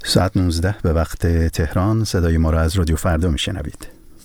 ساعت 19 به وقت تهران. صدای ما را از رادیو فردا میشنوید.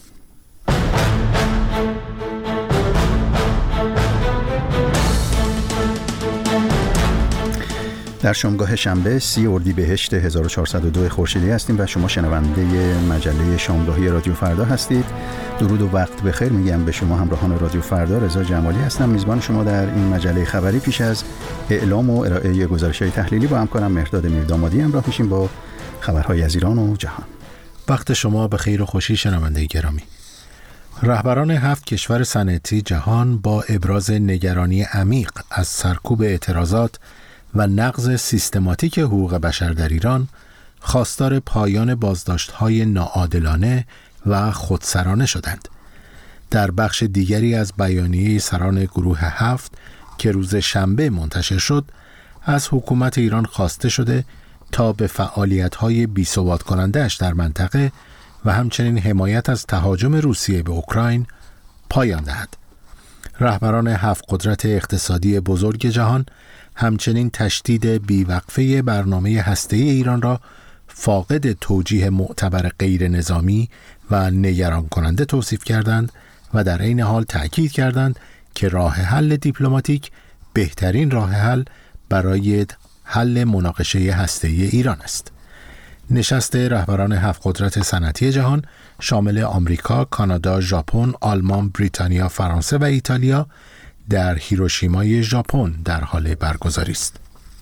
در شامگاه شنبه 30 اردیبهشت 1402 خورشیدی هستیم و شما شنونده مجله شامگاهی رادیو فردا هستید. درود و وقت بخیر میگم به شما همراهان رادیو فردا. رضا جمالی هستم، میزبان شما در این مجله خبری. پیش از اعلام و ارائه گزارش‌های تحلیلی با همکارم مهرداد میردامادی همراه میشیم با خبرهای از ایران و جهان. وقت شما به خیر و خوشی شنونده گرامی. رهبران 7 کشور صنعتی جهان با ابراز نگرانی عمیق از سرکوب اعتراضات و نقض سیستماتیک حقوق بشر در ایران خواستار پایان بازداشت‌های ناعادلانه و خودسرانه شدند. در بخش دیگری از بیانیه سران گروه 7 که روز شنبه منتشر شد، از حکومت ایران خواسته شده تا به فعالیت‌های بی‌ثبات کننده‌اش در منطقه و همچنین حمایت از تهاجم روسیه به اوکراین پایان دهد. رهبران 7 قدرت اقتصادی بزرگ جهان همچنین تشدید بیوقفه برنامه هسته‌ای ایران را فاقد توجیه معتبر غیر نظامی و نگران کننده توصیف کردند و در عین حال تأکید کردند که راه حل دیپلماتیک بهترین راه حل برای حل مناقشه هسته‌ای ایران است. نشست رهبران 7 قدرت صنعتی جهان شامل آمریکا، کانادا، ژاپن، آلمان، بریتانیا، فرانسه و ایتالیا در هیروشیمای ژاپن در حال برگزاری است.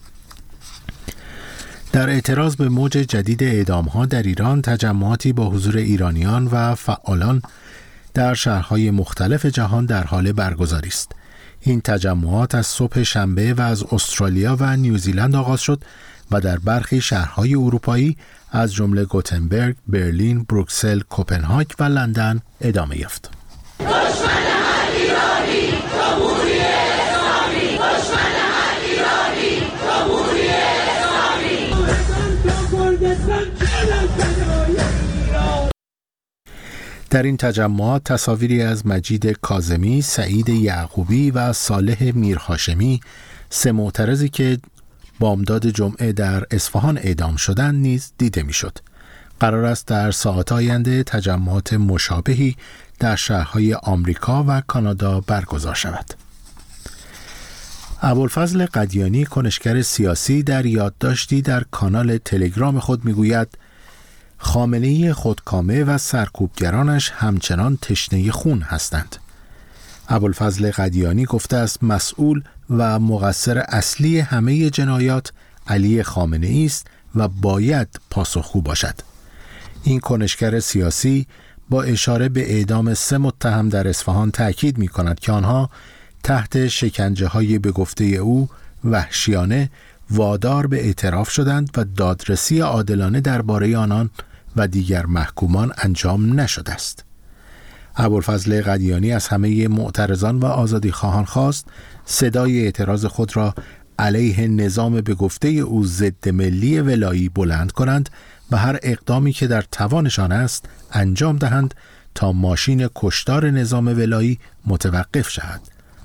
در اعتراض به موج جدید اعدام‌ها در ایران، تجمعاتی با حضور ایرانیان و فعالان در شهرهای مختلف جهان در حال برگزاری است. این تجمعات از صبح شنبه و از استرالیا و نیوزیلند آغاز شد و در برخی شهرهای اروپایی از جمله گوتنبرگ، برلین، بروکسل، کوپنهاگ و لندن ادامه یافت. در این تجمعات تصاویری از مجید کاظمی، سعید یعقوبی و صالح میرهاشمی، 3 معترضی که بامداد جمعه در اصفهان اعدام شدند نیز دیده میشد. قرار است در ساعات آینده تجمعات مشابهی در شهرهای آمریکا و کانادا برگزار شود. ابوالفضل قدیانی، کنشگر سیاسی، در یادداشتی در کانال تلگرام خود میگوید خامنه‌ای خودکامه و سرکوبگرانش همچنان تشنه خون هستند. ابوالفضل قدیانی گفته است مسئول و مقصر اصلی همه جنایات علی خامنه‌ای است و باید پاسخگو باشد. این کنشگر سیاسی با اشاره به اعدام 3 متهم در اصفهان تأکید می کند که آنها تحت شکنجه‌های به گفته او وحشیانه وادار به اعتراف شدند و دادرسی عادلانه درباره آنان و دیگر محکومان انجام نشده است. ابوالفضل قدیانی از همه معترضان و آزادیخواهان خواست صدای اعتراض خود را علیه نظام به گفته او ضد ملی ولایی بلند کنند و هر اقدامی که در توانشان است انجام دهند تا ماشین کشتار نظام ولایی متوقف شود.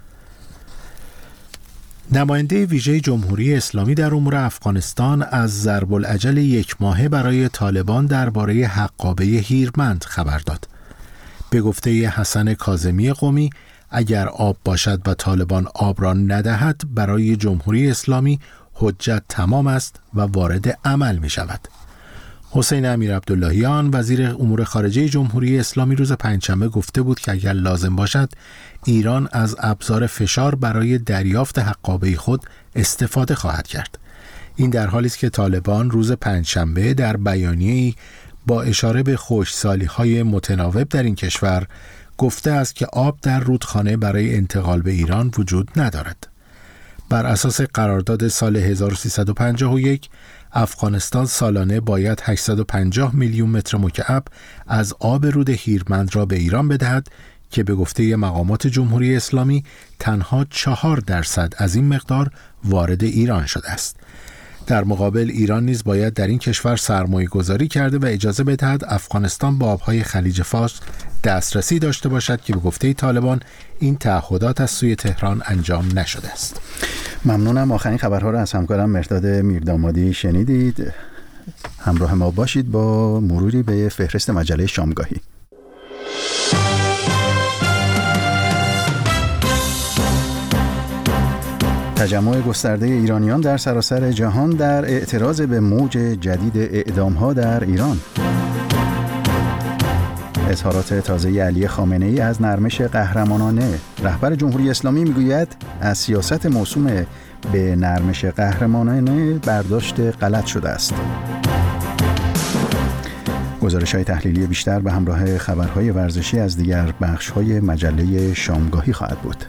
نماینده ویژه جمهوری اسلامی در امور افغانستان از ضرب العجل 1 ماهه برای طالبان درباره حقابه هیرمند خبر داد. به گفته حسن کاظمی قمی، اگر آب باشد و طالبان آب را ندهد برای جمهوری اسلامی حجت تمام است و وارد عمل می شود. حسین امیرعبداللهیان وزیر امور خارجه جمهوری اسلامی روز پنجشنبه گفته بود که اگر لازم باشد ایران از ابزار فشار برای دریافت حقابه خود استفاده خواهد کرد. این در حالی است که طالبان روز پنجشنبه در بیانیه‌ای با اشاره به خشکسالی‌های متناوب در این کشور گفته است که آب در رودخانه برای انتقال به ایران وجود ندارد. بر اساس قرارداد سال 1351 افغانستان سالانه باید 850 میلیون متر مکعب از آب رود هیرمند را به ایران بدهد که به گفته مقامات جمهوری اسلامی تنها 4% از این مقدار وارد ایران شده است. در مقابل ایران نیز باید در این کشور سرمایه گذاری کرده و اجازه بدهد افغانستان با آبهای خلیج فارس دسترسی داشته باشد که به گفته طالبان این تعهدات از سوی تهران انجام نشده است. ممنونم. آخرین خبرها را از همکارم مهرداد میردامادی شنیدید. همراه ما باشید با مروری به فهرست مجله شامگاهی. تجمع گسترده ایرانیان در سراسر جهان در اعتراض به موج جدید اعدام‌ها در ایران. اظهارات تازه علی خامنه‌ای از نرمش قهرمانانه. رهبر جمهوری اسلامی میگوید از سیاست موسوم به نرمش قهرمانانه برداشت غلط شده است. گزارش‌های تحلیلی بیشتر به همراه خبرهای ورزشی از دیگر بخش‌های مجله شامگاهی خواهد بود.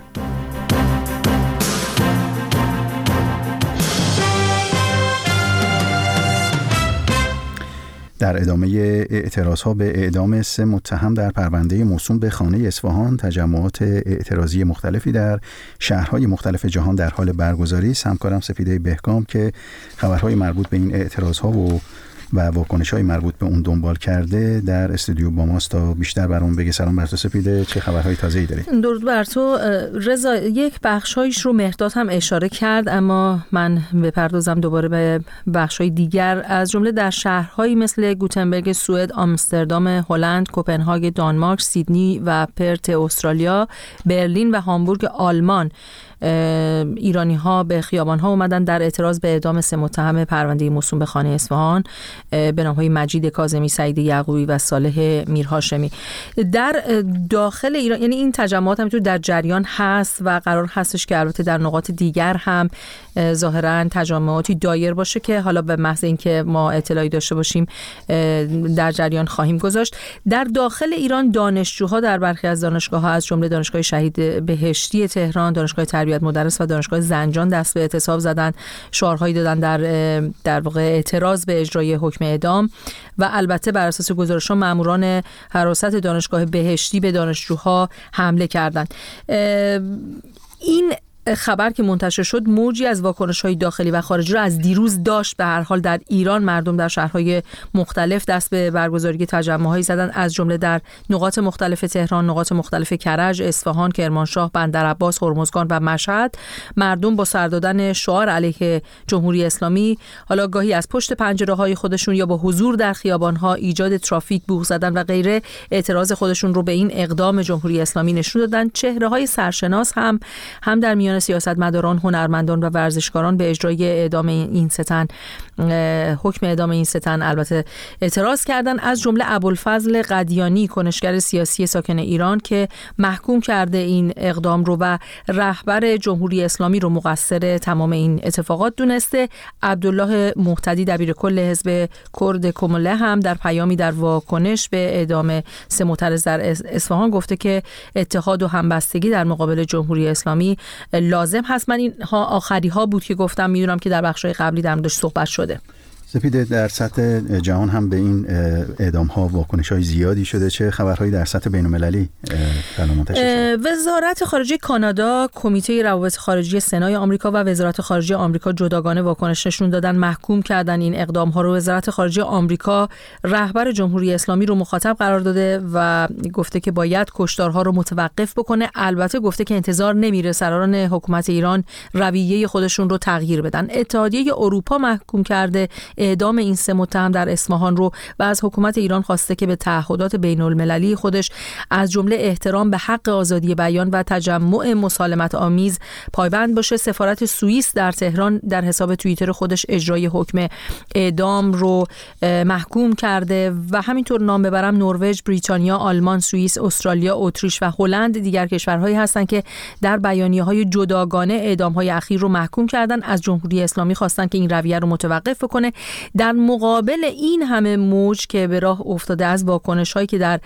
در ادامه اعتراضها به اعدام 3 متهم در پرونده موسوم به خانه اصفهان، تجمعات اعتراضی مختلفی در شهرهای مختلف جهان در حال برگزاری است. همکارم سپیده بهگام که خبرهای مربوط به این اعتراضها و واکنش‌های مربوط به اون دنبال کرده در استودیو با ماست تا بیشتر برام بگه. سلام بر تو سپیده، چه خبرهای تازه‌ای داری؟ درود بر تو رضا. یک بخشایش رو مهرداد هم اشاره کرد، اما من بپردازم دوباره به بخشای دیگر، از جمله در شهرهایی مثل گوتنبرگ سوئد، آمستردام هلند، کوپنهاگ دانمارک، سیدنی و پرت استرالیا، برلین و هامبورگ آلمان ایرانی ها به خیابان ها اومدن در اعتراض به اعدام 3 متهم پرونده موسوم به خانه اصفهان به نام های مجید کاظمی، سعید یعقوبی و صالح میرهاشمی. در داخل ایران، یعنی این تجمعات همینطور در جریان هست و قرار هستش که البته در نقاط دیگر هم ظاهرا تجمعاتی دایر باشه که حالا به محض اینکه ما اطلاعی داشته باشیم در جریان خواهیم گذاشت. در داخل ایران دانشجوها در برخی از دانشگاه‌ها از جمله دانشگاه شهید بهشتی تهران، دانشگاه تربیت مدرس و دانشگاه زنجان دست به اعتصاب زدن، شعارهایی دادن در واقع اعتراض به اجرای حکم اعدام و البته بر اساس گزارش‌ها ماموران حراست دانشگاه بهشتی به دانشجوها حمله کردند. این خبر که منتشر شد موجی از واکنش‌های داخلی و خارجی را از دیروز داشت. به هر حال در ایران مردم در شهرهای مختلف دست به برگزاری تجمع‌هایی زدن، از جمله در نقاط مختلف تهران، نقاط مختلف کرج، اصفهان، کرمانشاه، بندرعباس، هرمزگان و مشهد. مردم با سر دادن شعار علیه جمهوری اسلامی، حالا گاهی از پشت پنجره‌های خودشون یا با حضور در خیابان‌ها، ایجاد ترافیک، بوق زدن و غیره، اعتراض خودشون رو به این اقدام جمهوری اسلامی نشون دادن. چهره‌های سرشناس هم در میان سیاستمداران، هنرمندان و ورزشکاران به اجرای اعدام این 3 تن، حکم اعدام این 3 تن البته اعتراض کردن، از جمله ابوالفضل قدیانی، کنشگر سیاسی ساکن ایران که محکوم کرده این اقدام رو و رهبر جمهوری اسلامی رو مقصر تمام این اتفاقات دونسته. عبدالله مهتدی دبیرکل حزب کرد کمله هم در پیامی در واکنش به اعدام 3 معترض در اصفهان گفته که اتحاد و همبستگی در مقابل جمهوری اسلامی لازم هست. من این آخری ها بود که گفتم، میدونم که در بخش‌های قبلی در موردش صحبت شده. سپیده، در سطح جهان هم به این اعدام ها واکنش‌های زیادی شده. چه خبرهایی در سطح بین‌المللی منتشر شده؟ وزارت خارجه کانادا، کمیته روابط خارجی سنای آمریکا و وزارت خارجه آمریکا جداگانه واکنش نشون دادن، محکوم کردن این اقدام ها رو. وزارت خارجه آمریکا رهبر جمهوری اسلامی رو مخاطب قرار داده و گفته که باید کشتارها رو متوقف بکنه. البته گفته که انتظار نمیره سران حکومت ایران رویه خودشون رو تغییر بدن. اتحادیه اروپا محکوم کرده اعدام این 3 متهم در اصفهان رو و از حکومت ایران خواسته که به تعهدات بین‌المللی خودش از جمله احترام به حق آزادی بیان و تجمع مسالمت آمیز پایبند باشه. سفارت سوئیس در تهران در حساب توییتر خودش اجرای حکم اعدام رو محکوم کرده و همینطور نام ببرم نروژ، بریتانیا، آلمان، سوئیس، استرالیا، اتریش و هلند دیگر کشورهایی هستند که در بیانیه‌های جداگانه اعدام‌های اخیر رو محکوم کردن. از جمهوری اسلامی خواستن که این رویه رو متوقف کنه. در مقابل این همه موج که به راه افتاده از واکنش‌هایی که در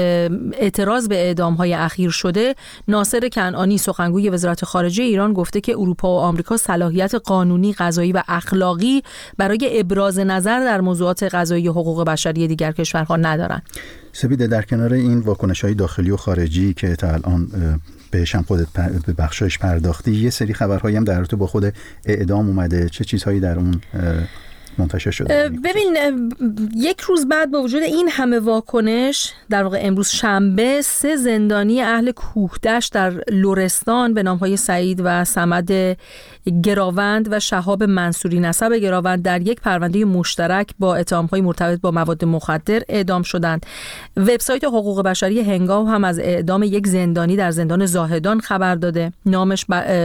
اعتراض به اعدام‌های اخیر شده، ناصر کنعانی سخنگوی وزارت خارجه ایران گفته که اروپا و آمریکا صلاحیت قانونی، قضایی و اخلاقی برای ابراز نظر در موضوعات قضایی و حقوق بشری دیگر کشورها ندارند. سپیده، در کنار این واکنش‌های داخلی و خارجی که تا الان بهش هم خودت به بخشش پرداختی، یه سری خبرهایی هم در رابطه با خود اعدام اومده. چه چیزهایی در اون منتشر شده؟ ببین، یک روز بعد با وجود این همه واکنش، در واقع امروز شنبه، 3 زندانی اهل کوهدشت در لرستان به نامهای سعید و صمد گراوند و شهاب منصوری نسب گراوند در یک پرونده مشترک با اتهام‌های مرتبط با مواد مخدر اعدام شدند. وبسایت حقوق بشری هنگام هم از اعدام یک زندانی در زندان زاهدان خبر داده. نامش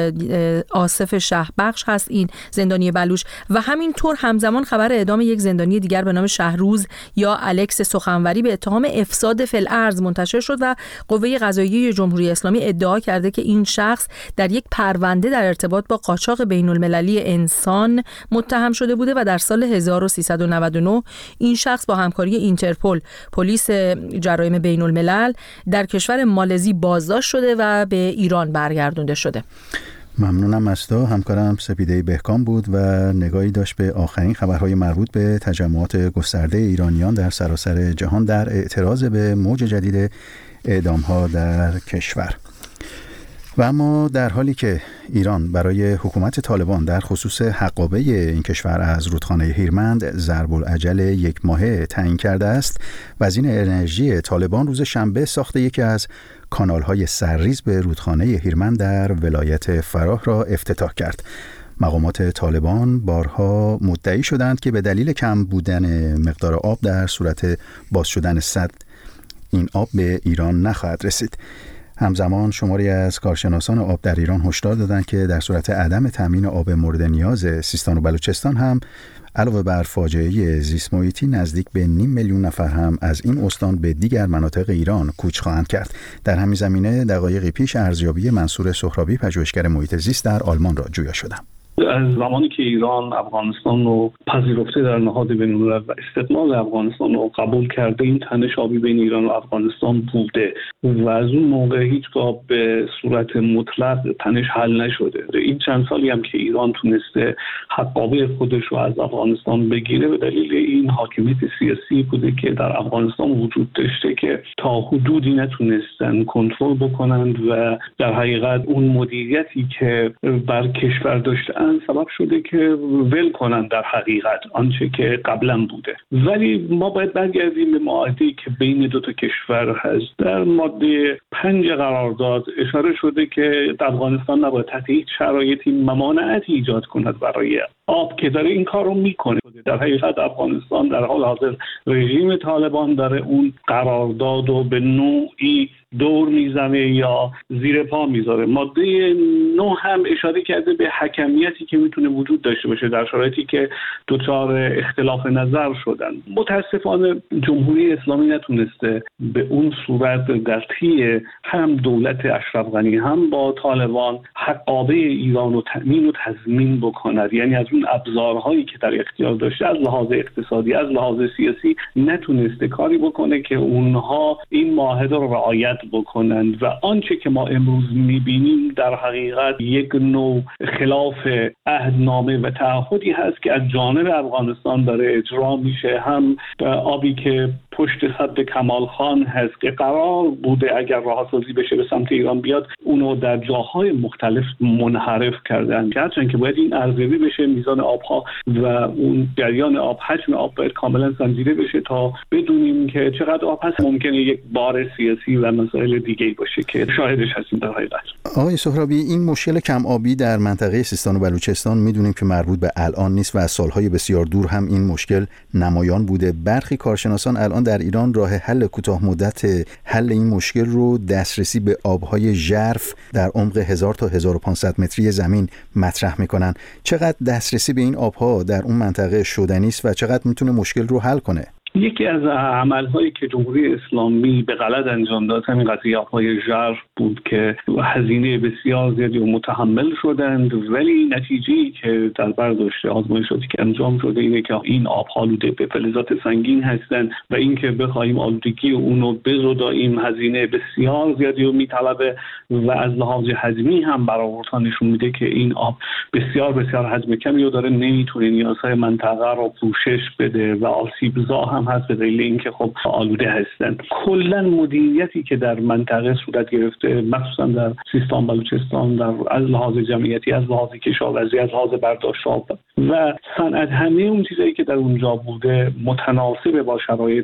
آصف شهبخش هست، این زندانی بلوچ، و همینطور همزمان خبر اعدام یک زندانی دیگر به نام شهروز یا الکس سخنوری به اتهام افساد فی الارض منتشر شد و قوه قضاییه جمهوری اسلامی ادعا کرده که این شخص در یک پرونده در ارتباط با قاچاق بین‌المللی انسان متهم شده بوده و در سال 1399 این شخص با همکاری اینترپل، پلیس جرایم بین‌الملل، در کشور مالزی بازداشت شده و به ایران برگردونده شده. ممنونم از تو. همکارم سپیده بهکام بود و نگاهی داشت به آخرین خبرهای مربوط به تجمعات گسترده ایرانیان در سراسر جهان در اعتراض به موج جدید اعدام‌ها در کشور. و اما در حالی که ایران برای حکومت طالبان در خصوص حقابه این کشور از رودخانه هیرمند ضرب العجل 1 ماهه تعیین کرده است، وزیر انرژی طالبان روز شنبه ساخت یکی از کانال‌های سرریز به رودخانه هیرمند در ولایت فراه را افتتاح کرد. مقامات طالبان بارها مدعی شدند که به دلیل کم بودن مقدار آب در صورت باز شدن سد این آب به ایران نخواهد رسید. همزمان شماری از کارشناسان آب در ایران هشدار دادند که در صورت عدم تامین آب مورد نیاز سیستان و بلوچستان هم علاوه بر فاجعه زیست محیطی نزدیک به 500,000 نفر هم از این استان به دیگر مناطق ایران کوچ خواهند کرد. در همین زمینه دقایقی پیش ارزیابی منصور سهرابی، پژوهشگر محیط زیست در آلمان را جویا شدم. از زمانی که ایران افغانستان رو پذیرفته در نهاد بین‌الملل و استقلال افغانستان رو قبول کرده، این تنش آبی بین ایران و افغانستان بوده و از اون موقع هیچگاه به صورت مطلق تنش حل نشده. این چند سالی هم که ایران تونسته حقابه خودش رو از افغانستان بگیره به دلیل این حاکمیت سیاسی بوده که در افغانستان وجود داشته که تا حدودی نتونستن کنترل بکنند و در حقیقت اون مدیریتی که بر کشور داشتن سبب شده که ول کنن در حقیقت آنچه که قبلا بوده. ولی ما باید برگردیم به معاهده‌ای که بین 2 کشور هست. در ماده 5 قرارداد اشاره شده که افغانستان نباید تحت هیچ شرایطی ممانعتی ایجاد کند برای آب، که داره این کار رو میکنه. در حقیقت افغانستان در حال حاضر رژیم طالبان داره اون قرارداد رو به نوعی دور میزنه یا زیر پا میذاره. ماده 9 هم اشاره کرده به حکمیتی که میتونه وجود داشته باشه در شرایطی که دچار اختلاف نظر شدن. متاسفانه جمهوری اسلامی نتونسته به اون صورت در طی هم دولت اشرف غنی هم با طالبان حقابه ایران رو تأمین و تضمین بکند. یعنی از اون ابزارهایی که در اختیار داشته از لحاظ اقتصادی، از لحاظ سیاسی، نتونسته کاری بکنه که اونها این معاهده رو رعایت بکنند و آنچه که ما امروز میبینیم در حقیقت یک نوع خلاف عهدنامه و تعهدی هست که از جانب افغانستان داره اجرا میشه. هم آبی که پشت سد کمال خان هست که قرار بوده اگر راهسازی بشه به سمت ایران بیاد، اونو در جاهای مختلف منحرف کردن، هرچند که باید این ارزیابی بشه میزان آبها و اون جریان آب، حجم آب باید کاملا سنجیده بشه تا بدونیم که چقدر آب هست. ممکنه یک بار سیاسی و مسائل دیگه باشه که شاهدش هستیم در حقیقت. آقای سهرابی، این مشکل کم آبی در منطقه سیستان و بلوچستان میدونیم که مربوط به الان نیست و از سالهای بسیار دور هم این مشکل نمایان بوده. برخی کارشناسان الان در ایران راه حل کوتاه مدت حل این مشکل رو دسترسی به آبهای ژرف در عمق 1000 تا 1500 متری زمین مطرح میکنن. چقدر دسترسی به این آبها در اون منطقه شدنی است و چقدر میتونه مشکل رو حل کنه؟ یکی از عملهایی که جمهوری اسلامی به غلط انجام داد همین قضیه آبهای ژرف بود که هزینه بسیار زیادی و متحمل شدند، ولی نتیجه‌ای که در برداشت آزمایشاتی که انجام شده اینه که این آبها آلوده به فلزات سنگین هستند و اینکه بخوایم آلودگی اونو بزداییم هزینه بسیار زیادی رو میطلبه و از لحاظ حجمی هم برآوردها نشون میده که این آب بسیار حجم کمی رو داره، نمیتونه نیازهای منطقه رو پوشش بده و آسیبزا هم هم هست به دلیل اینکه خب آلوده هستن. کلا مدیریتی که در منطقه صورت گرفته، مخصوصا در سیستان بلوچستان، از لحاظ جمعیتی، از لحاظ کشاورزی، از لحاظ برداشت آب و صنعت، همه اون چیزایی که در اونجا بوده متناسب با شرایط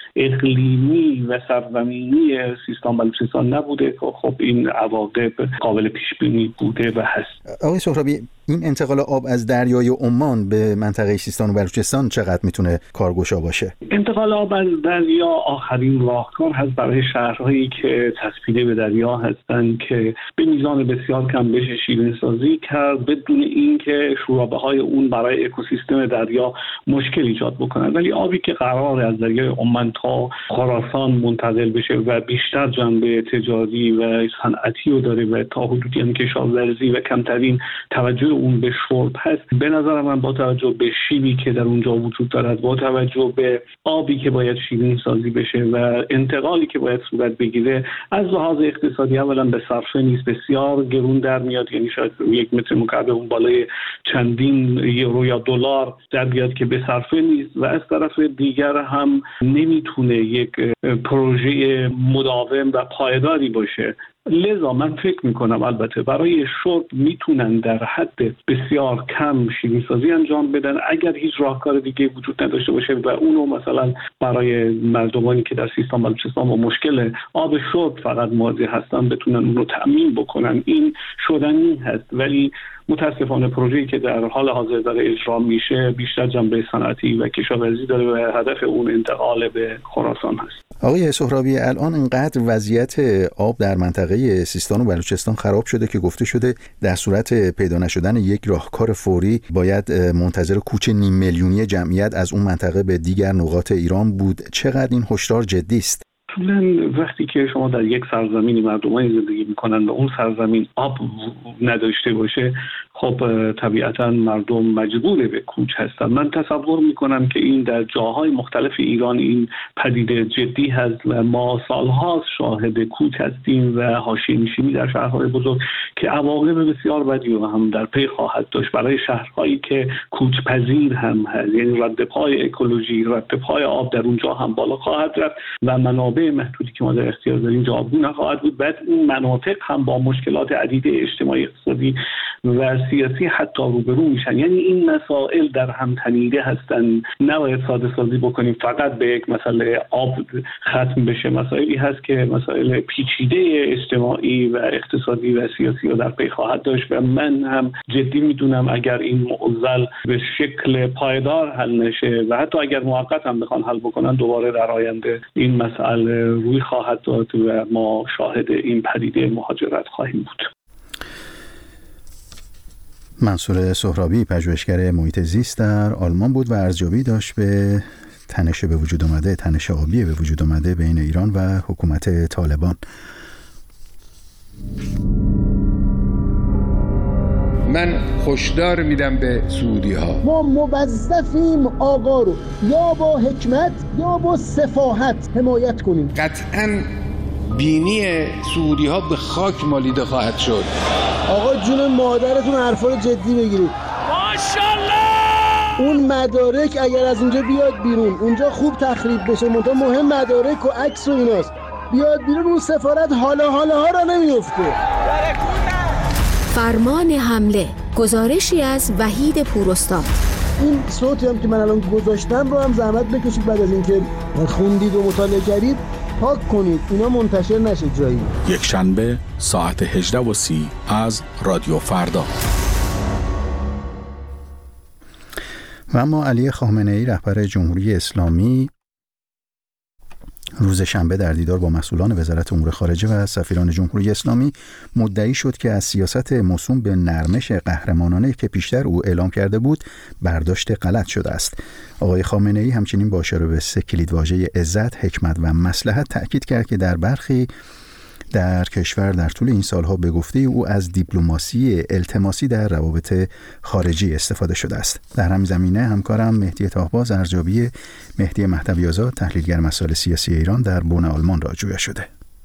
اقلیمی و سرزمینی سیستان بلوچستان نبوده. خب این عواقب قابل پیش بینی بوده و هست. آقای سهرابی، این انتقال آب از دریای عمان به منطقه سیستان و بلوچستان چقدر میتونه کارگشا باشه؟ انتقال آب از دریا آخرین راهکار هست برای شهرهایی که چسبیده به دریا هستند که به میزان بسیار کم بشه شیرین‌سازی کرد بدون اینکه شورابه‌های اون برای اکوسیستم دریا مشکل ایجاد بکنن. ولی آبی که قراره از دریای عمان تا خراسان منتقل بشه و بیشتر جنبه تجاری و صنعتی رو داره و تا حدودی هم کشاورزی و کمترین توجه اون به شرب هست، به نظر من با توجه به شیبی که در اونجا وجود دارد، با توجه به آبی که باید شیرین سازی بشه و انتقالی که باید صورت بگیره، از لحاظ اقتصادی اولا به صرفه نیست، بسیار گرون در میاد. یعنی شاید 1 متر مکعب اون بالای چندین یورو یا دلار در بیاد که به صرفه نیست و از طرف دیگر هم نمیتونه یک پروژه مداوم و پایداری باشه. لذا من فکر میکنم البته برای شرب میتونن در حد بسیار کم شیرین‌سازی انجام بدن اگر هیچ راهکار دیگه وجود نداشته باشه و اونو مثلا برای مردمانی که در سیستان بلوچستان با مشکل آب شرب فقط مواجه هستن بتونن اونو تأمین بکنن. این شدنی هست، ولی متاسفانه پروژه‌ای که در حال حاضر داره اجرا میشه بیشتر جنبه صنعتی و کشاورزی داره و هدف اون انتقال به خراسان هست. آقای سهرابی، الان اینقدر وضعیت آب در منطقه سیستان و بلوچستان خراب شده که گفته شده در صورت پیدا نشدن یک راهکار فوری باید منتظر کوچ 500,000 میلیونی جمعیت از اون منطقه به دیگر نقاط ایران بود. چقدر این هشدار جدی است؟ وقتی که شما در یک سرزمینی مردمانی زندگی میکنن و اون سرزمین آب نداشته باشه، خب طبیعتا مردم مجبور به کوچ هستن. من تصور میکنم که این در جاهای مختلف ایران این پدیده جدی هست و ما سالها شاهد کوچ هستیم و حاشیه‌نشینی در شهرهای بزرگ که عواقب بسیار بدی رو هم در پی خواهد داشت برای شهرهایی که کوچ پذیر هم هست. یعنی رد پای اکولوژی، رد پای آب در اونجا هم بالا خواهد رفت و منابع محدودی که ما در اختیار داریم جوابگو نخواهد بود. بعد این مناطق هم با مشکلات عدید اجتماعی، اقتصادی و سیاسی حتی روبرو میشن. یعنی این مسائل در هم تنیده هستن. نباید ساده سازی بکنیم فقط به یک مسئله آب ختم بشه. مسائلی هست که مسائل پیچیده اجتماعی و اقتصادی و سیاسی رو در پی خواهد داشت و من هم جدی میدونم اگر این معضل به شکل پایدار حل نشه و حتی اگر موقت هم بخوان حل بکنن، دوباره در آینده این مسئله روی خواهد داد و ما شاهد این پدیده مهاجرت خواهیم بود. منصور سهرابی، پژوهشگر محیط زیست در آلمان بود و ارزیابی داشت به تنش به وجود اومده، تنش آبی به وجود اومده بین ایران و حکومت طالبان. من هشدار میدم به سعودی ها، ما موظفیم آقا رو یا با حکمت یا با سفاهت حمایت کنیم. قطعاً بینی سعودی ها به خاک مالیده خواهد شد. آقا جون مادرتون حرفا رو جدی بگیرید. ماشاءالله. اون مدارک اگر از اونجا بیاد بیرون، اونجا خوب تخریب بشه، منتها مهم مدارک و عکس و ایناست، بیاد بیرون اون سفارت حالا ها را نمیفته. فرمان حمله، گزارشی از وحید پوراستاد. این صوتی هم که من الان گذاشتم رو هم زحمت بکشید بعد از اینکه خوندید و مطالعه کردید پاک کنید، اینا منتشر نشه جایی. یک شنبه ساعت 18:30 از رادیو فردا. و اما علی خامنه‌ای رهبر جمهوری اسلامی روز شنبه در دیدار با مسئولان وزارت امور خارجه و سفیران جمهوری اسلامی مدعی شد که از سیاست موسوم به نرمش قهرمانانه که پیشتر او اعلام کرده بود برداشت غلط شده است. آقای خامنه‌ای همچنین با اشاره به 3 کلیدواژه عزت، حکمت و مصلحت تأکید کرد که در برخی در کشور در طول این سالها به گفته او از دیپلماسی التماسی در روابط خارجی استفاده شده است. در همین زمینه همکارم مهدی طاهباز ارزیابی مهدی مهدوی‌آزاد، تحلیلگر مسائل سیاسی ایران در بن آلمان را جویا شده.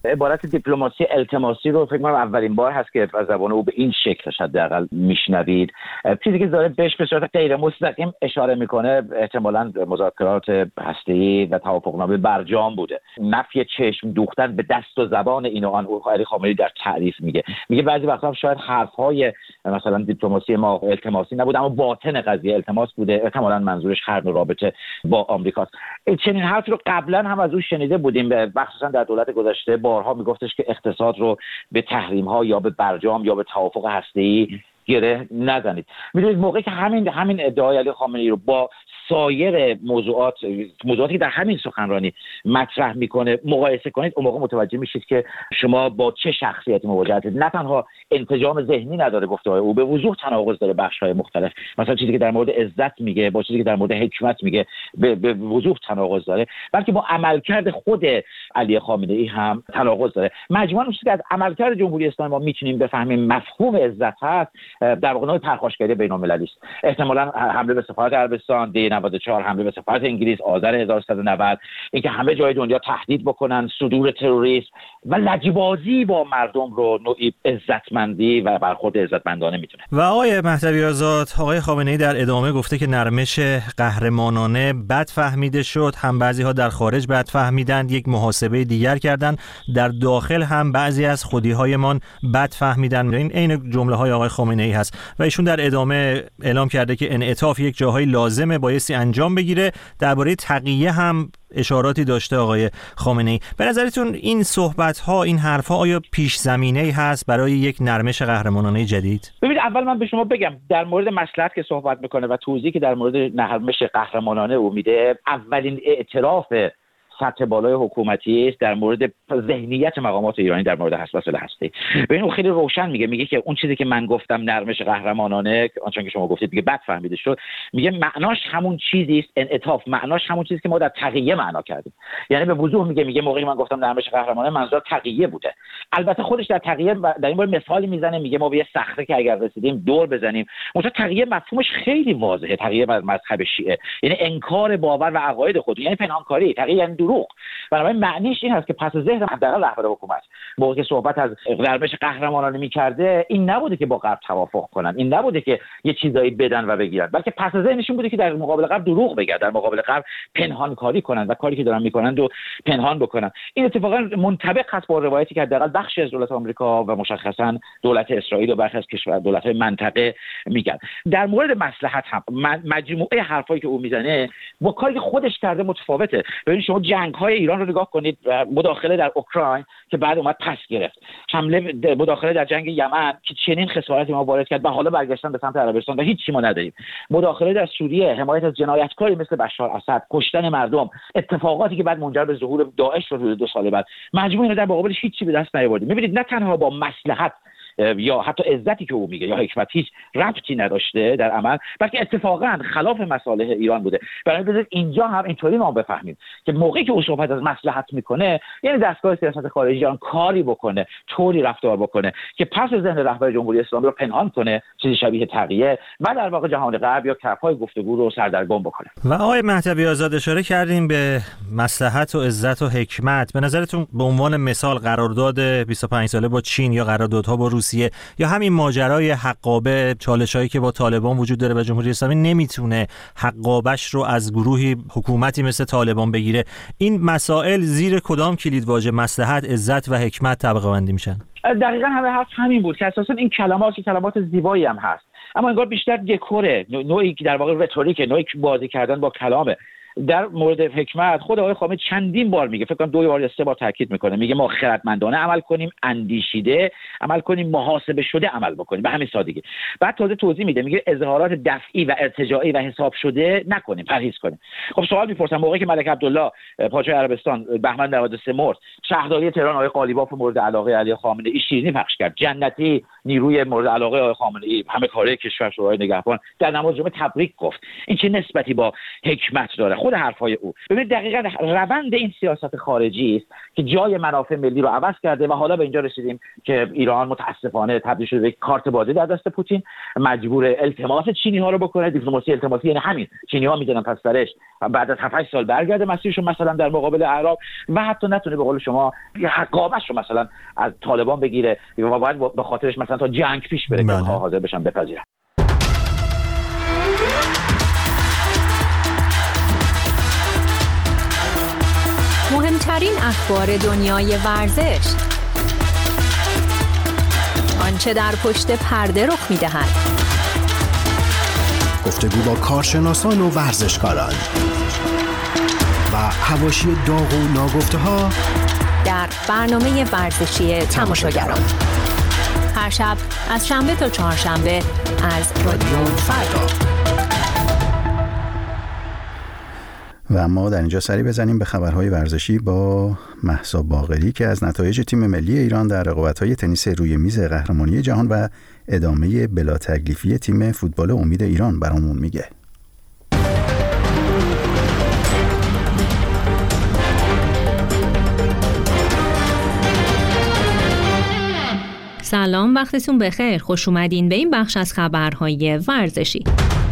عبارت دیپلماسی التماسی رو فکر کنم اولین بار هست که از زبان او به این شکل حداقل میشنوید. چیزی که داره بهش به صورت غیر مستقیم اشاره میکنه احتمالاً مذاکرات هسته‌ای و توافقنامه برجام بوده. نفی چشم دوختن به دست و زبان این و آن علی خامنه‌ای در تعریف میگه بعضی وقتا شاید حرف‌های مثلا دیپلماسی ما التماسی نبود اما باطن قضیه التماس بوده. احتمالاً منظورش خرم رابطه با آمریکاست. چنین حرفی رو قبلا هم از او شنیده بودیم، مخصوصا در دولت گذشته بارها میگفتش که اقتصاد رو به تحریم‌ها یا به برجام یا به توافق هسته‌ای گره نزنید. میدونید موقعی که همین ادعای علی خامنه‌ای رو با سایر موضوعاتی در همین سخنرانی مطرح میکنه مقایسه کنید، اون موقع متوجه میشید که شما با چه شخصیتی مواجه هستید. نه تنها انسجام ذهنی نداره گفته‌های او، به وضوح تناقض داره بخش‌های مختلف. مثلا چیزی که در مورد عزت میگه با چیزی که در مورد حکمت میگه به وضوح تناقض داره، بلکه با عملکرد خود علی خامنه‌ای هم تناقض داره. مجموعاً چیزی که از عملکرد جمهوری اسلامی ما میتونیم بفهمیم مفهوم عزت هست، در واقع نوع پرخاشگری بین‌المللی است. احتمالاً حمله به سفارت عربستان، دی 94 حمله به سفارت انگلیس آذر 1190، اینکه همه جای دنیا تهدید بکنن صدور تروریسم و لجبازی با مردم رو نوعی عزتمندی و برخورد عزتمندانه میتونه. و آقای مهدوی آزاد، آقای خامنه‌ای در ادامه گفته که نرمش قهرمانانه بد فهمیده شد، هم بعضی‌ها در خارج بد فهمیدند، یک محاسبه دیگر کردند، در داخل هم بعضی از خودی‌هایمان بد فهمیدند. این عین جمله‌های آقای خامنه‌ای هست و ایشون در ادامه اعلام کرده که انعطاف یک جاهای لازمه، بایستی انجام بگیره. درباره تقیه هم اشاراتی داشته آقای خامنه‌ای. به نظرتون این صحبت‌ها، این حرف‌ها آیا پیش زمینه‌ای هست برای یک نرمش قهرمانانه جدید؟ ببینید، اول من به شما بگم در مورد مصلحت که صحبت میکنه و توضیحی که در مورد نرمش قهرمانانه او میده، اولین اعتراف سطح بالای حکومتی است در مورد ذهنیت مقامات ایرانی در مورد مسئله هستی. ببین، اون خیلی روشن میگه که اون چیزی که من گفتم نرمش قهرمانانه، آنچه که شما گفتید دیگه بد فهمیده شد، میگه معناش همون چیزی است، انعطاف معناش همون چیزی که ما در تقیه معنا کردیم. یعنی به وضوح میگه موقعی من گفتم نرمش قهرمانانه منظور تقیه بوده. البته خودش در تقیه در این مورد مثالی میزنه، میگه ما به یه صخره که اگر رسیدیم دور بزنیم. مثلا تقیه مفهومش خیلی واضحه. تقیه بر مذهب شیعه یعنی انکار باور و عقاید خود، یعنی پنهانکاری. تقیه یعنی دروغ. بنابراین معنیش این هست که پس ذهن حداقل رهبر حکومت موقعی که صحبت از نرمش قهرمانانه می‌کرده، این نبوده که با غرب توافق کنن، این نبوده که یه چیزایی بدن و بگیرن، بلکه پس ذهنشون بوده که در مقابل غرب دروغ بگن، در مقابل غرب پنهانکاری کنن و کاری که دارن میکنن رو پنهان بکنن. این اتفاقا منطبق هست با روایتی که حداقل بخشی از دولت آمریکا و مشخصا دولت اسرائیل و برخی از کشور دولت‌های منطقه میگن. در مورد مصلحت هم مجموعه حرفایی که او میزنه با کاری که خودش کرده متفاوته. ببینید شما جنگ‌های ایران رو نگاه کنید، مداخله در اوکراین که بعد اومد پس گرفت، حمله مداخله در جنگ یمن که چنین خسارتی ما وارد کرد و حالا برگشتن به سمت عربستان و هیچ چیزی ما نداریم، مداخله در سوریه، حمایت از جنایتکاری مثل بشار اسد، کشتن مردم، اتفاقاتی که بعد منجر به ظهور داعش شد حدود 2 سال بعد، مجموع اینا در مقابلش هیچ چیزی به دست نیاوردیم. می‌بینید نه تنها با مصلحت یا حتی عزتی که او میگه یا حکمت هیچ ربطی نداشته در عمل، بلکه اتفاقا خلاف مصالح ایران بوده. برای بذارید اینجا هم اینطوری ما بفهمیم که موقعی که او صحبت از مصلحت میکنه، یعنی دستگاه سیاست خارجی ایران کاری بکنه، طوری رفتار بکنه که پس ذهن رهبر جمهوری اسلامی رو پنهان کنه، چیزی شبیه تقیه و در واقع جهان غرب یا کف‌های گفتگو رو سردرگم بکنه. و آقای مهدوی آزاد اشاره کردیم به مصلحت و عزت و حکمت. به نظرتون به عنوان مثال قرارداد 25 ساله با چین یا قراردادها با روسیه یا همین ماجرای حقابه، چالشایی که با طالبان وجود داره و جمهوری اسلامی نمیتونه حقابش رو از گروهی حکومتی مثل طالبان بگیره، این مسائل زیر کدام کلیدواژه مصلحت، عزت و حکمت طبقه بندی میشن؟ دقیقاً همین بود که اساساً این کلمات زیبایی هم هست، اما انگار بیشتر دکوره، نوعی که در واقع رتوریک، نوعی بازی کردن با کلامه. در مورد حکمت خود آقای خامنه‌ای چندین بار میگه، فکر کنم 2 بار یا 3 بار تاکید میکنه، میگه ما خردمندانه عمل کنیم، اندیشیده عمل کنیم، محاسبه شده عمل بکنیم، به همین سادگی. بعد تازه توضیح میده، میگه اظهارات دفعی و ارتجاعی و حساب شده نکنیم، پرهیز کنیم. خب سوال میپرسم، موقعی که ملک عبدالله پادشاه عربستان بهمن 93 مرد، شهرداری تهران آقای قالیباف مورد علاقه علی خامنه‌ای شیرینی پخش کرد، جنتی نیروی مورد علاقه آقای خامنه‌ای همه کاره کشور شورای نگهبان در نماز جمعه تبریک گفت. این چه نسبتی با حکمت داره؟ خود حرفهای او. ببینید دقیقاً روند این سیاست خارجی است که جای منافع ملی رو عوض کرده و حالا به اینجا رسیدیم که ایران متاسفانه تبدیل شده به کارت بازی در دست پوتین، مجبور التماس چینی‌ها رو بکنه. دیپلماسی التماسی یعنی همین، چینی‌ها میدونن پس سرش بعد از 7-8 سال برگرده مسیرشون مثلا در مقابل اعراب و حتی نتونه به قول شما حقابش رو مثلا از طالبان بگیره و باید به خاطرش مثلا تا جنگ پیش بره که حاضر بشن بپذیرن. مهمترین اخبار دنیای ورزش، آنچه در پشت پرده رخ می‌دهد، گفتگو با کارشناسان و ورزشکاران و حواشی داغ و ناگفته‌ها در برنامه ورزشی تماشاگران، هر شب از شنبه تا چهارشنبه از رادیو فردا. و ما در اینجا سری بزنیم به خبرهای ورزشی با مهسا باقری که از نتایج تیم ملی ایران در رقابت‌های تنیس روی میز قهرمانی جهان و ادامه بلا تکلیفی تیم فوتبال امید ایران برامون میگه. سلام، وقتتون بخیر. خوش اومدین به این بخش از خبرهای ورزشی.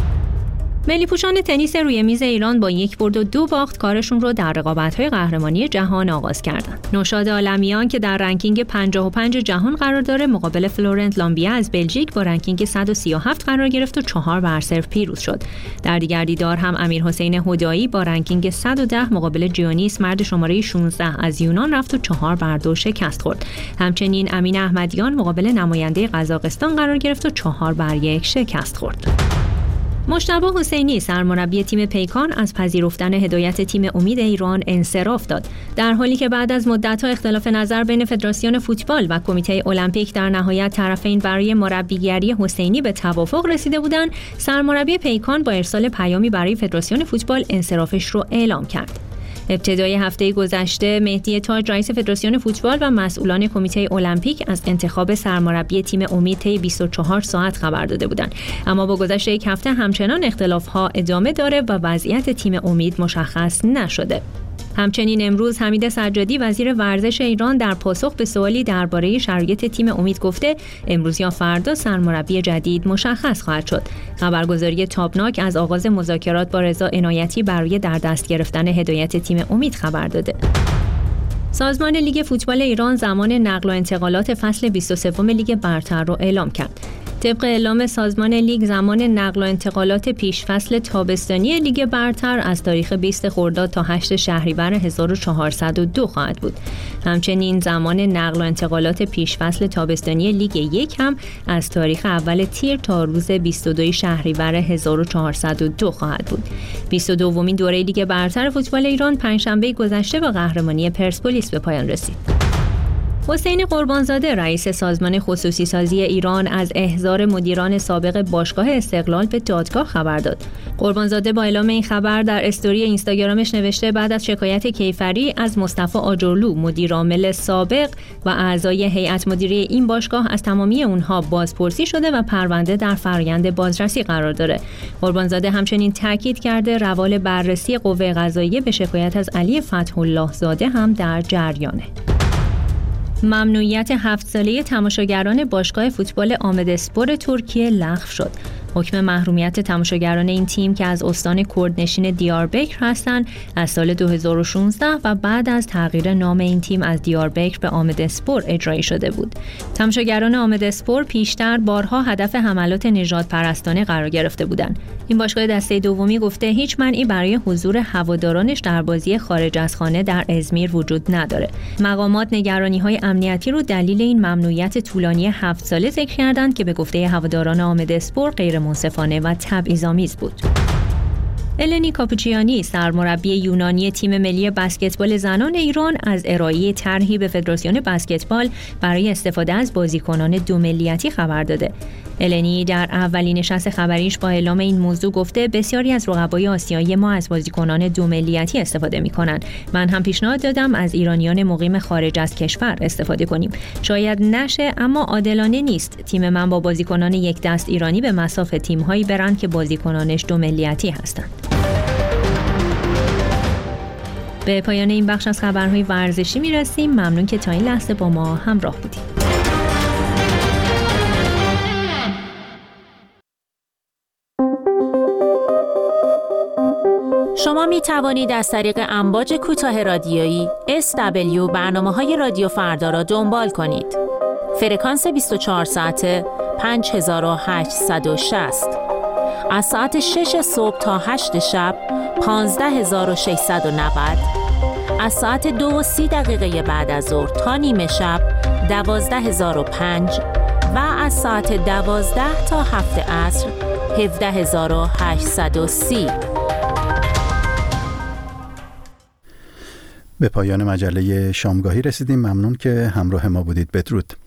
ملی پوشان تنیس روی میز ایران با 1 برد و 2 باخت کارشون رو در رقابت‌های قهرمانی جهان آغاز کردند. نوشاد عالمیان که در رنکینگ 55 جهان قرار داره مقابل فلورنت لامبیا از بلژیک با رنکینگ 137 قرار گرفت و 4-0 پیروز شد. در دیگر دیدار هم امیرحسین هدایی با رنکینگ 110 مقابل جیونیس مرد شماره 16 از یونان رفت و 4-2 شکست خورد. همچنین امین احمدیان مقابل نماینده قزاقستان قرار گرفت و 4-1 شکست خورد. مجتبی حسینی سرمربی تیم پیکان از پذیرفتن هدایت تیم امید ایران انصراف داد، در حالی که بعد از مدت‌ها اختلاف نظر بین فدراسیون فوتبال و کمیته المپیک در نهایت طرفین برای مربیگری حسینی به توافق رسیده بودند. سرمربی پیکان با ارسال پیامی برای فدراسیون فوتبال انصرافش رو اعلام کرد. ابتدای هفته گذشته مهدی تاج رئیس فدراسیون فوتبال و مسئولان کمیته المپیک از انتخاب سرمربی تیم امید طی 24 ساعت خبر داده بودند، اما با گذشت یک هفته همچنان اختلاف‌ها ادامه داره و وضعیت تیم امید مشخص نشده. همچنین امروز حمید سجادی وزیر ورزش ایران در پاسخ به سوالی درباره شرایط تیم امید گفته امروز یا فردا سرمربی جدید مشخص خواهد شد. خبرگزاری تابناک از آغاز مذاکرات با رضا عنایتی برای در دست گرفتن هدایت تیم امید خبر داده. سازمان لیگ فوتبال ایران زمان نقل و انتقالات فصل 23 لیگ برتر را اعلام کرد. طبق اعلام سازمان لیگ زمان نقل و انتقالات پیش فصل تابستانی لیگ برتر از تاریخ 20 خرداد تا 8 شهریور 1402 خواهد بود. همچنین زمان نقل و انتقالات پیش فصل تابستانی لیگ 1 هم از تاریخ اول تیر تا روز 22 شهریور 1402 خواهد بود. 22مین دوره لیگ برتر فوتبال ایران پنجشنبه گذشته با قهرمانی پرسپولیس به پایان رسید. حسین قربانزاده رئیس سازمان خصوصی سازی ایران از احضار مدیران سابق باشگاه استقلال به دادگاه خبر داد. قربانزاده با اعلام این خبر در استوری اینستاگرامش نوشته بعد از شکایت کیفری از مصطفی آجرلو مدیر عامل سابق و اعضای هیئت مدیره این باشگاه از تمامی اونها بازپرسی شده و پرونده در فرآیند بازرسی قرار داره. قربانزاده همچنین تاکید کرده روال بررسی قوه قضاییه به شکایت از علی فتح‌الله زاده هم در جریانه. ممنوعیت 7 ساله تماشاگران باشگاه فوتبال آمداسپور ترکیه لغو شد. حکم محرومیت تماشاگران این تیم که از استان کردنشین دیاربکر هستند از سال 2016 و بعد از تغییر نام این تیم از دیاربکر به آمداسپور اجرایی شده بود. تماشاگران آمداسپور پیشتر بارها هدف حملات نژاد پرستانه قرار گرفته بودند. این باشگاه دسته دومی گفته هیچ مانعی برای حضور هوادارانش در بازی خارج از خانه در ازمیر وجود نداره. مقامات نگرانی‌های امنیتی رو دلیل این ممنوعیت طولانی 7 ساله ذکر کردند که به گفته هواداران آمداسپور غیر منصفانه و تبعیض‌آمیز بود. النی کاپوچیانی سرمربی یونانی تیم ملی بسکتبال زنان ایران از ارائه طرحی به فدراسیون بسکتبال برای استفاده از بازیکنان دو ملیتی خبر داده. النی در اولین نشست خبریش با اعلام این موضوع گفته بسیاری از رقبای آسیایی ما از بازیکنان دو ملیتی استفاده می‌کنند. من هم پیشنهاد دادم از ایرانیان مقیم خارج از کشور استفاده کنیم. شاید نشه اما عادلانه نیست تیم من با بازیکنان یک دست ایرانی به مصاف تیم‌هایی برند که بازیکنانش دو ملیتی هستند. به پایان این بخش از خبرهای ورزشی میرسیم. ممنون که تا این لحظه با ما همراه بودید. شما می توانید از طریق امواج کوتاه رادیویی SW برنامه‌های رادیو فردا را دنبال کنید. فرکانس 24 ساعته 5860. از ساعت 6 صبح تا 8 شب 15690. از ساعت 2:30 بعد از ظهر تا نیمه شب 12005 و از ساعت 12 تا 7 عصر 17830. به پایان مجله شامگاهی رسیدیم. ممنون که همراه ما بودید. بدرود.